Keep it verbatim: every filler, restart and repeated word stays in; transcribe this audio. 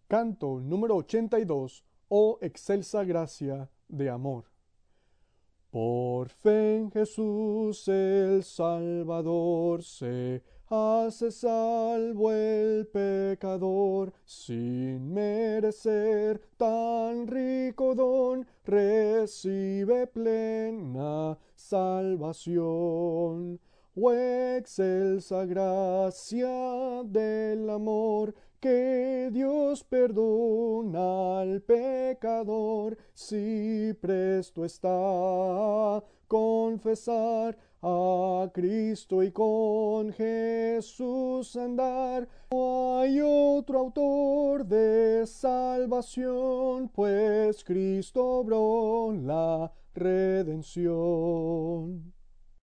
Canto número ochenta y dos. Oh excelsa gracia de amor. Por fe en Jesús el Salvador se hace salvo el pecador, sin merecer tan rico don, recibe plena salvación. Oh excelsa gracia del amor, que Dios perdona al pecador, si presto está a confesar a Cristo y con Jesús andar. No hay otro autor de salvación, pues Cristo obró la redención.